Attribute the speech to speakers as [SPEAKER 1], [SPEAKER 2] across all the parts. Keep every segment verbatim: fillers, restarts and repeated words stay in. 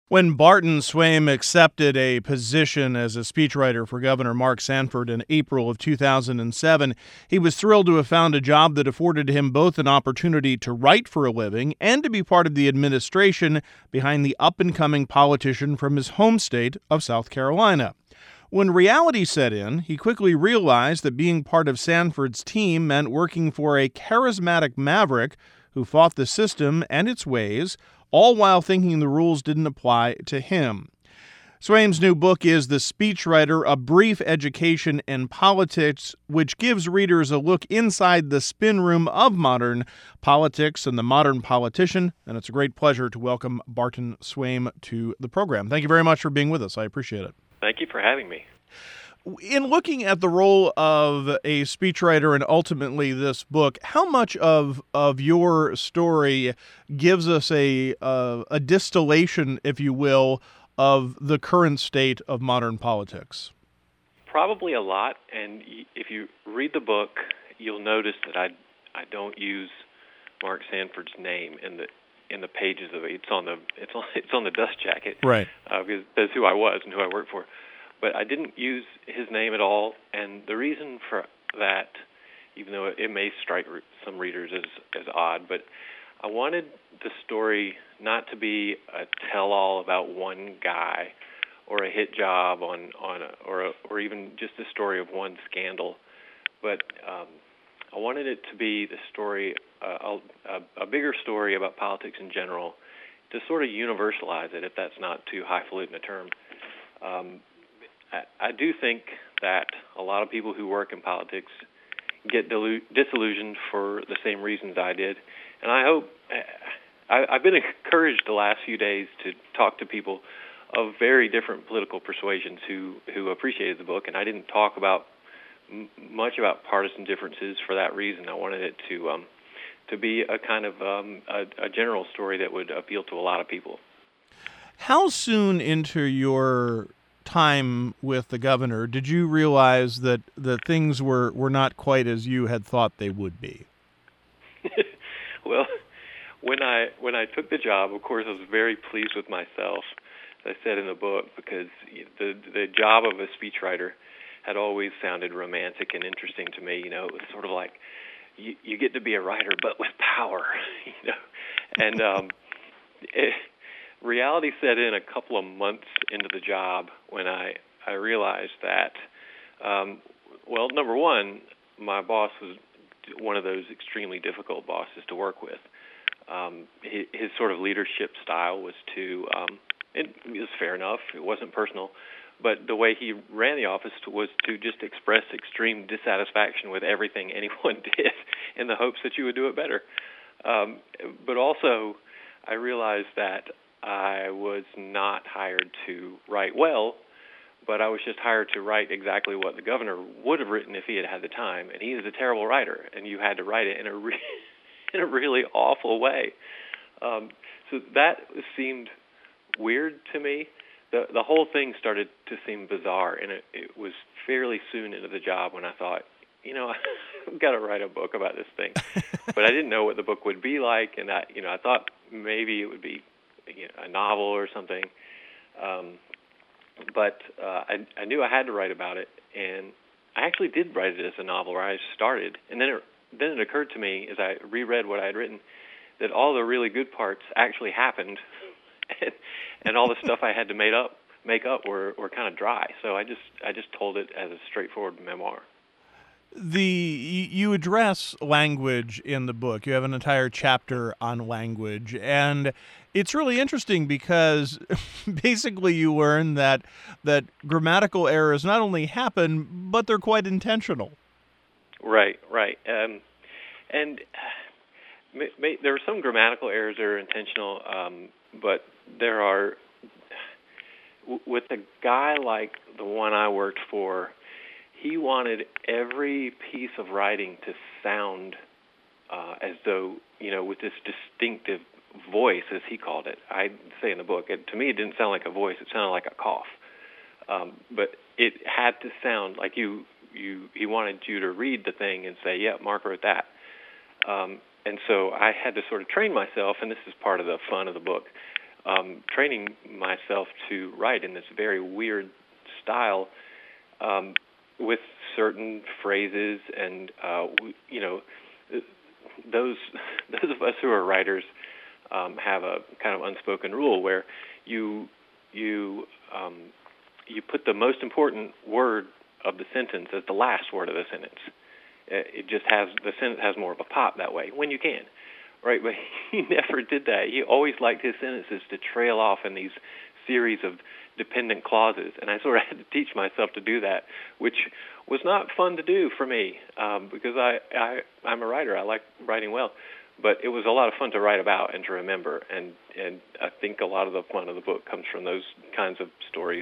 [SPEAKER 1] When Barton Swaim accepted a position as a speechwriter for Governor Mark Sanford in April of two thousand seven, he was thrilled to have found a job that afforded him both an opportunity to write for a living and to be part of the administration behind the up-and-coming politician from his home state of South Carolina. When reality set in, he quickly realized that being part of Sanford's team meant working for a charismatic maverick who fought the system and its ways, all while thinking the rules didn't apply to him. Swaim's new book is The Speechwriter, A Brief Education in Politics, which gives readers a look inside the spin room of modern politics and the modern politician, and it's a great pleasure to welcome Barton Swaim to the program. Thank you very much for being with us. I appreciate it.
[SPEAKER 2] Thank you for having me.
[SPEAKER 1] In looking at the role of a speechwriter and ultimately this book, how much of of your story gives us a uh, a distillation, if you will, of the current state of modern politics?
[SPEAKER 2] Probably a lot, and if you read the book, you'll notice that I I don't use Mark Sanford's name in the in the pages of it. It's on the it's on it's on the dust jacket,
[SPEAKER 1] right?
[SPEAKER 2] Uh, because that's who I was and who I worked for. But I didn't use his name at all, and the reason for that, even though it may strike some readers as, as odd, but I wanted the story not to be a tell-all about one guy or a hit job on, on a, or a, or even just a story of one scandal, but um, I wanted it to be the story, uh, a, a bigger story about politics in general, to sort of universalize it, if that's not too highfalutin a term. Um, I do think that a lot of people who work in politics get delu- disillusioned for the same reasons I did. And I hope, I, I've been encouraged the last few days to talk to people of very different political persuasions who, who appreciated the book. And I didn't talk about m- much about partisan differences for that reason. I wanted it to um, to be a kind of um, a, a general story that would appeal to a lot of people.
[SPEAKER 1] How soon into your time with the governor did you realize that that things were, were not quite as you had thought they would be?
[SPEAKER 2] Well, when I when I took the job, of course, I was very pleased with myself, as I said in the book, because the the job of a speechwriter had always sounded romantic and interesting to me. You know, it was sort of like you, you get to be a writer, but with power. You know, and um, it, reality set in a couple of months into the job when I, I realized that, um, well, number one, my boss was one of those extremely difficult bosses to work with. Um, his, his sort of leadership style was to, um, it was fair enough, it wasn't personal, but the way he ran the office was to just express extreme dissatisfaction with everything anyone did in the hopes that you would do it better. Um, but also, I realized that I was not hired to write well, but I was just hired to write exactly what the governor would have written if he had had the time. And he is a terrible writer, and you had to write it in a re- in a really awful way. Um, so that seemed weird to me. The the whole thing started to seem bizarre, and it, it was fairly soon into the job when I thought, you know, I've got to write a book about this thing. But I didn't know what the book would be like, and I, you know, I thought maybe it would be You know, a novel or something, um, but uh, I, I knew I had to write about it, and I actually did write it as a novel, where I started, and then it, then it occurred to me as I reread what I had written that all the really good parts actually happened, and, and all the stuff I had to make up make up were, were kind of dry. So I just I just told it as a straightforward memoir.
[SPEAKER 1] The you address language in the book. You have an entire chapter on language, and it's really interesting because basically you learn that that grammatical errors not only happen, but they're quite intentional.
[SPEAKER 2] Right, right, um, and may, may, there are some grammatical errors that are intentional, um, but there are w- with a guy like the one I worked for. He wanted every piece of writing to sound uh, as though, you know, with this distinctive voice, as he called it. I say in the book, it, to me, it didn't sound like a voice. It sounded like a cough. Um, but it had to sound like you, you. He wanted you to read the thing and say, yeah, Mark wrote that. Um, and so I had to sort of train myself, and this is part of the fun of the book, um, training myself to write in this very weird style, um, with certain phrases and uh, you know, those those of us who are writers um, have a kind of unspoken rule where you you um, you put the most important word of the sentence as the last word of the sentence. It just has the sentence has more of a pop that way when you can, right? But he never did that. He always liked his sentences to trail off in these series of dependent clauses, and I sort of had to teach myself to do that, which was not fun to do for me um, because I, I I'm a writer. I like writing well, but it was a lot of fun to write about and to remember, and and I think a lot of the fun of the book comes from those kinds of stories.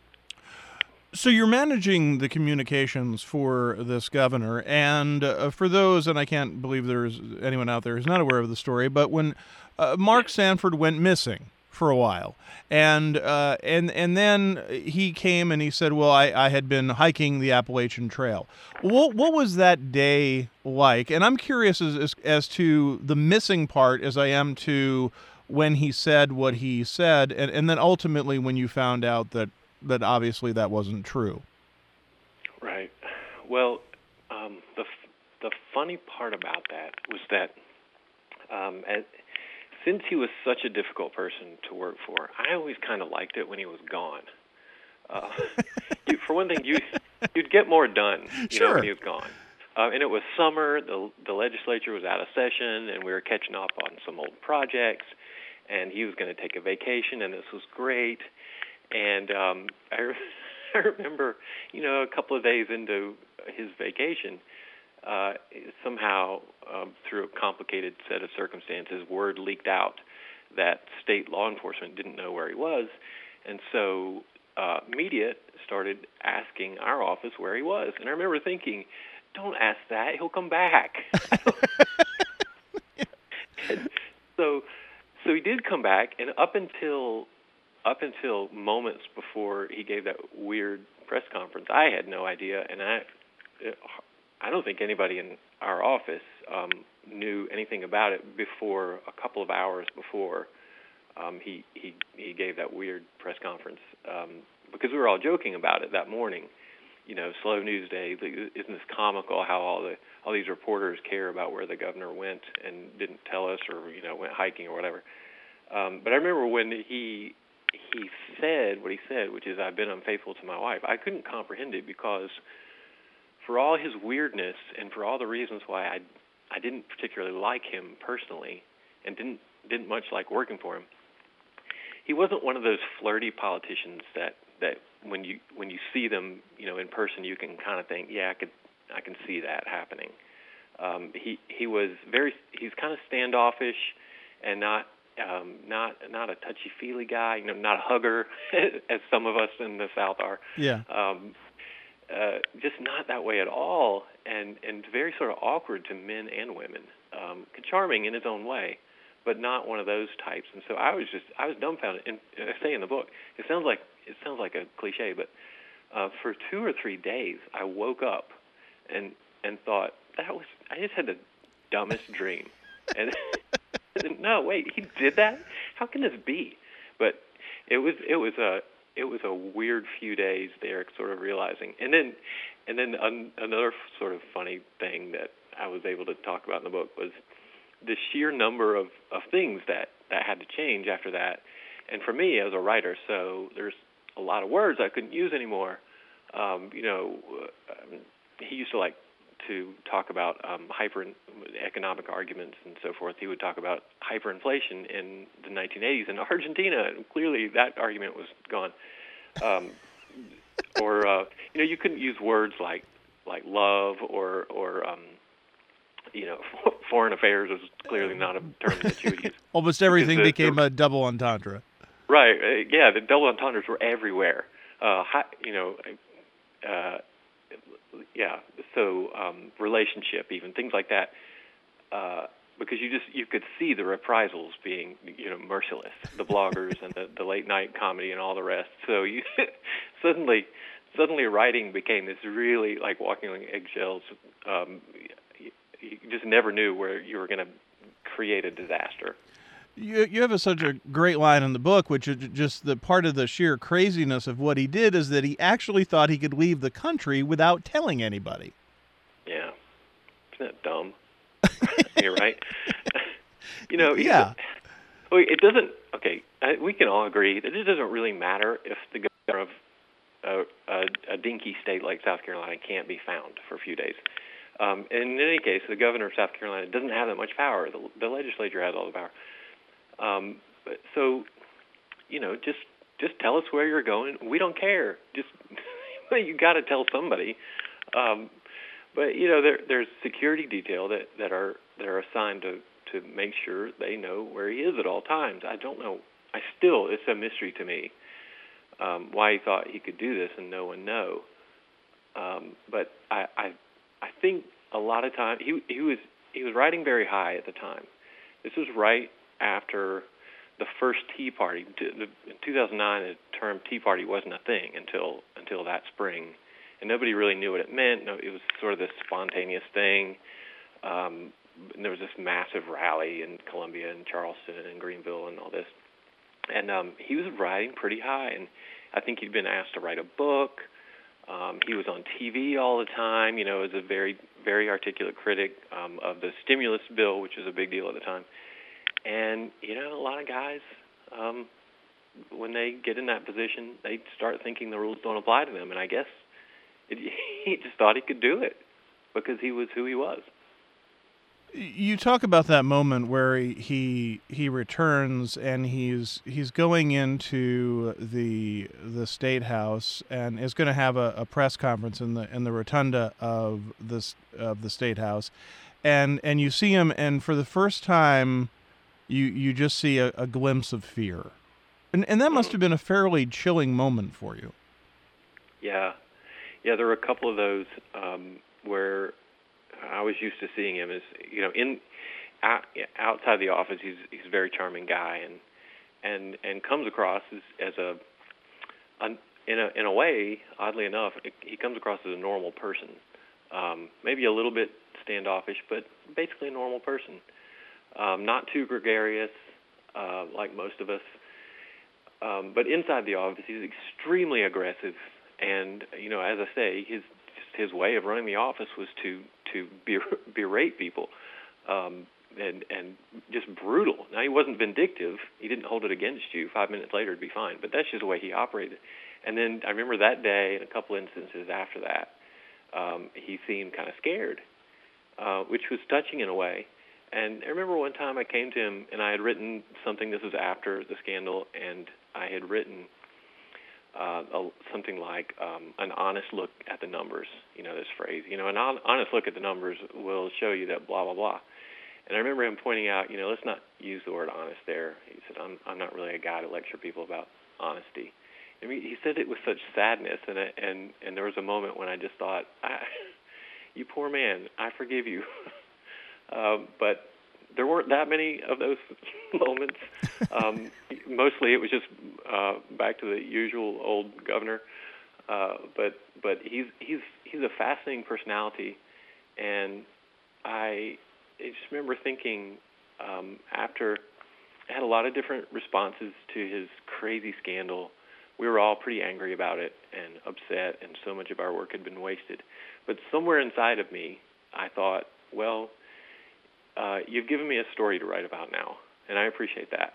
[SPEAKER 1] So you're managing the communications for this governor, and uh, for those, and I can't believe there's anyone out there who's not aware of the story, but when uh, Mark Sanford went missing for a while, and uh, and and then he came and he said, well, I, I had been hiking the Appalachian Trail. What what was that day like? And I'm curious as, as, as to the missing part as I am to when he said what he said, and, and then ultimately when you found out that that obviously that wasn't true.
[SPEAKER 2] Right. Well, um, the the funny part about that was that um, as, since he was such a difficult person to work for, I always kind of liked it when he was gone. Uh, you, for one thing, you you'd get more done, you
[SPEAKER 1] sure.
[SPEAKER 2] know, when he was gone. Uh, and it was summer. The the legislature was out of session, and we were catching up on some old projects. And he was going to take a vacation, and this was great. And um, I, re- I remember, you know, a couple of days into his vacation, uh, somehow um, through a complicated set of circumstances, word leaked out that state law enforcement didn't know where he was. And so uh, media started asking our office where he was. And I remember thinking, don't ask that, he'll come back. and so, so he did come back, and up until... Up until moments before he gave that weird press conference, I had no idea, and I, I don't think anybody in our office um, knew anything about it before a couple of hours before um, he he he gave that weird press conference, um, because we were all joking about it that morning. You know, slow news day. Isn't this comical? How all the all these reporters care about where the governor went and didn't tell us, or you know, went hiking or whatever. Um, but I remember when he. he said what he said, which is, I've been unfaithful to my wife. I couldn't comprehend it because for all his weirdness and for all the reasons why I I didn't particularly like him personally and didn't didn't much like working for him, he wasn't one of those flirty politicians that, that when you when you see them, you know, in person, you can kind of think, yeah, I could I can see that happening. Um, he he was very he's kind of standoffish and not Um, not not a touchy-feely guy, you know, not a hugger, as some of us in the South are.
[SPEAKER 1] Yeah.
[SPEAKER 2] Um, uh, just not that way at all, and, and very sort of awkward to men and women. Um, charming in his own way, but not one of those types. And so I was just I was dumbfounded. And I say in the book, it sounds like it sounds like a cliche, but uh, for two or three days, I woke up and and thought that was I just had the dumbest dream. And no, wait, he did that? How can this be? But it was it was a it was a weird few days there, sort of realizing, and then and then un, another sort of funny thing that I was able to talk about in the book was the sheer number of, of things that, that had to change after that. And for me, as a writer, so there's a lot of words I couldn't use anymore. Um, you know, uh, he used to like to talk about um, hyper economic arguments and so forth. He would talk about hyperinflation in the nineteen eighties in Argentina, and clearly that argument was gone. Um, or uh, you know, you couldn't use words like like love or or um, you know, foreign affairs was clearly not a term that you would use.
[SPEAKER 1] Almost everything
[SPEAKER 2] the,
[SPEAKER 1] became
[SPEAKER 2] the,
[SPEAKER 1] a double entendre.
[SPEAKER 2] Right. Uh, yeah, the double entendres were everywhere. Uh, hi, you know. Uh, Yeah, so um, relationship, even things like that, uh, because you just you could see the reprisals being you know merciless, the bloggers and the, the late night comedy and all the rest. So you suddenly suddenly writing became this really like walking on eggshells. Um, you, you just never knew where you were going to create a disaster.
[SPEAKER 1] You you have a, such a great line in the book, which is just the part of the sheer craziness of what he did is that he actually thought he could leave the country without telling anybody.
[SPEAKER 2] Yeah, isn't that dumb? You're right. You know,
[SPEAKER 1] yeah.
[SPEAKER 2] It doesn't. Okay, we can all agree that it doesn't really matter if the governor of a, a, a dinky state like South Carolina can't be found for a few days. Um, and in any case, the governor of South Carolina doesn't have that much power. The, the legislature has all the power. Um, but, so, you know, just just tell us where you're going. We don't care. Just you got to tell somebody. Um, but you know, there, there's security detail that, that are that are assigned to, to make sure they know where he is at all times. I don't know. I still, it's a mystery to me um, why he thought he could do this and no one know. Um, but I, I I think a lot of time he he was he was riding very high at the time. This was right after the first Tea Party. In two thousand nine, the term Tea Party wasn't a thing until until that spring, and nobody really knew what it meant. No, it was sort of this spontaneous thing. Um, and there was this massive rally in Columbia and Charleston and Greenville and all this, and um, he was riding pretty high. And I think he'd been asked to write a book. Um, he was on T V all the time, you know, as a very, very articulate critic um, of the stimulus bill, which was a big deal at the time. And, you know, a lot of guys, um, when they get in that position, they start thinking the rules don't apply to them. And I guess it, he just thought he could do it because he was who he was.
[SPEAKER 1] You talk about that moment where he he returns and he's he's going into the the State House and is going to have a, a press conference in the in the rotunda of this of the State House, and and you see him, and for the first time, you you just see a, a glimpse of fear, and and that must have been a fairly chilling moment for you.
[SPEAKER 2] Yeah, yeah, there were a couple of those um, where I was used to seeing him as, you know, in out, outside the office. He's he's a very charming guy, and and and comes across as, as a, a in a in a way, oddly enough, he comes across as a normal person. Um, maybe a little bit standoffish, but basically a normal person. Um, not too gregarious, uh, like most of us. Um, but inside the office, he's extremely aggressive, and you know, as I say, his his way of running the office was to to ber- berate people, um, and and just brutal. Now, he wasn't vindictive. He didn't hold it against you. Five minutes later, it'd be fine. But that's just the way he operated. And then I remember that day and a couple instances after that, um, he seemed kind of scared, uh, which was touching in a way. And I remember one time I came to him, and I had written something. This was after the scandal, and I had written Uh, a, something like um, an honest look at the numbers, you know, this phrase, you know, an on, honest look at the numbers will show you that blah, blah, blah. And I remember him pointing out, you know, let's not use the word honest there. He said, I'm, I'm not really a guy to lecture people about honesty. I mean, he said it with such sadness, and I, and, and there was a moment when I just thought, I, you poor man, I forgive you. um, but there weren't that many of those moments. Um, mostly it was just uh, back to the usual old governor. Uh, but but he's he's he's a fascinating personality, and I, I just remember thinking um, after I had a lot of different responses to his crazy scandal. We were all pretty angry about it and upset, and so much of our work had been wasted. But somewhere inside of me, I thought, well, Uh, you've given me a story to write about now, and I appreciate that.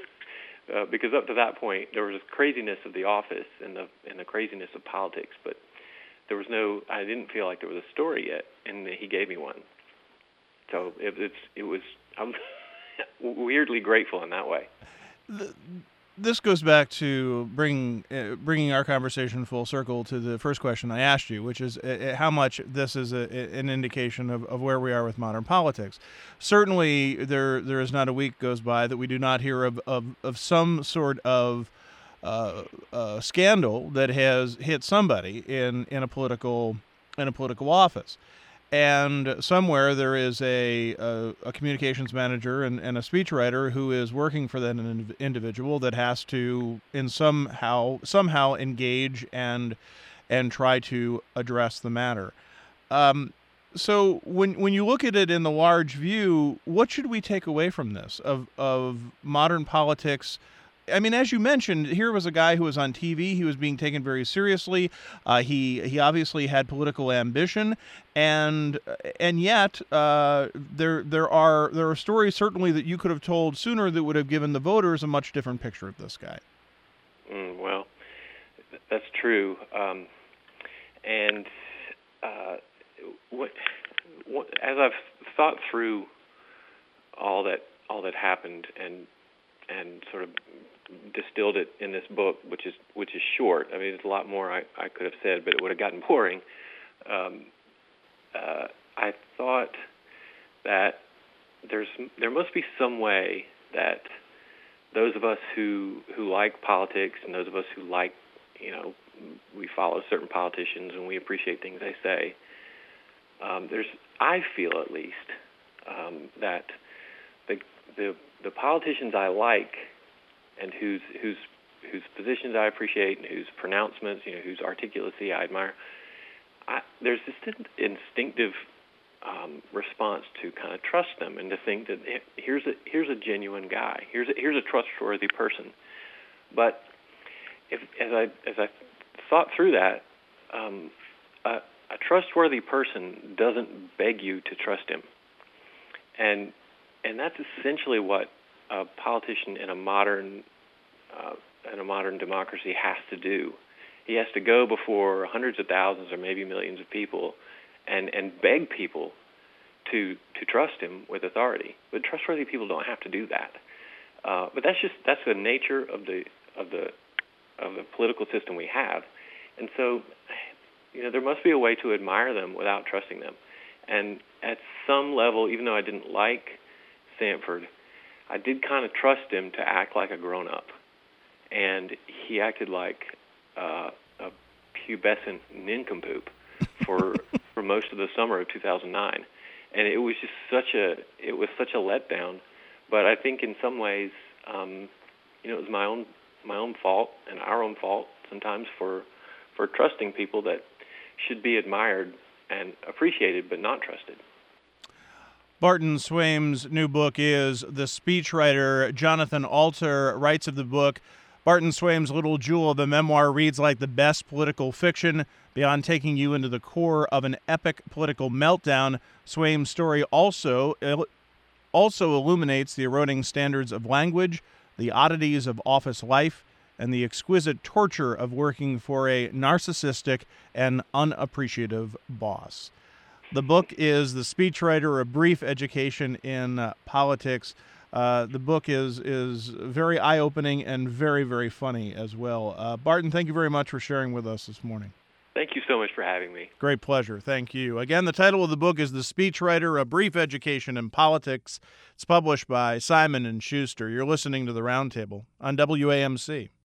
[SPEAKER 2] Uh, because up to that point, there was this craziness of the office and the and the craziness of politics, but there was no. I didn't feel like there was a story yet, and he gave me one. So it, it's it was. I'm weirdly grateful in that way.
[SPEAKER 1] The, This goes back to bring, uh, bringing our conversation full circle to the first question I asked you, which is uh, how much this is a, an indication of, of where we are with modern politics. Certainly, there there is not a week goes by that we do not hear of, of, of some sort of uh, uh, scandal that has hit somebody in, in a political in a political office. And somewhere there is a a, a communications manager and, and a speechwriter who is working for that individual that has to in somehow somehow engage and and try to address the matter. Um, So when when you look at it in the large view, what should we take away from this of of modern politics? I mean, as you mentioned, here was a guy who was on T V. He was being taken very seriously. Uh, he he obviously had political ambition, and and yet uh, there there are there are stories certainly that you could have told sooner that would have given the voters a much different picture of this guy.
[SPEAKER 2] Mm, well, that's true, um, and uh, what, what, as I've thought through all that all that happened and and sort of distilled it in this book, which is which is short. I mean, there's a lot more I, I could have said, but it would have gotten boring. Um, uh, I thought that there's there must be some way that those of us who who like politics and those of us who like, you know, we follow certain politicians and we appreciate things they say. Um, there's, I feel at least, um, that the the the politicians I like and whose whose whose positions I appreciate and whose pronouncements, you know, whose articulacy I admire, I, there's this instinctive um, response to kind of trust them and to think that here's a here's a genuine guy, here's a, here's a trustworthy person. But if as I as I thought through that, um, a, a trustworthy person doesn't beg you to trust him, and and that's essentially what a politician in a modern uh, in a modern democracy has to do. He has to go before hundreds of thousands or maybe millions of people and, and beg people to to trust him with authority. But trustworthy people don't have to do that. Uh, but that's just that's the nature of the of the of the political system we have. And so, you know, there must be a way to admire them without trusting them. And at some level, even though I didn't like Sanford, I did kind of trust him to act like a grown-up. And he acted like uh, a pubescent nincompoop for for most of the summer of two thousand nine. And it was just such a it was such a letdown. But I think in some ways, um, you know, it was my own my own fault and our own fault sometimes for for trusting people that should be admired and appreciated but not trusted.
[SPEAKER 1] Barton Swaim's new book is The Speechwriter. Jonathan Alter writes of the book, Barton Swaim's little jewel of a memoir reads like the best political fiction. Beyond taking you into the core of an epic political meltdown, Swaim's story also, also illuminates the eroding standards of language, the oddities of office life, and the exquisite torture of working for a narcissistic and unappreciative boss. The book is The Speechwriter, A Brief Education in uh, Politics. Uh, the book is is very eye-opening and very, very funny as well. Uh, Barton, thank you very much for sharing with us this morning.
[SPEAKER 2] Thank you so much for having me.
[SPEAKER 1] Great pleasure. Thank you. Again, the title of the book is The Speechwriter, A Brief Education in Politics. It's published by Simon and Schuster. You're listening to The Roundtable on W A M C.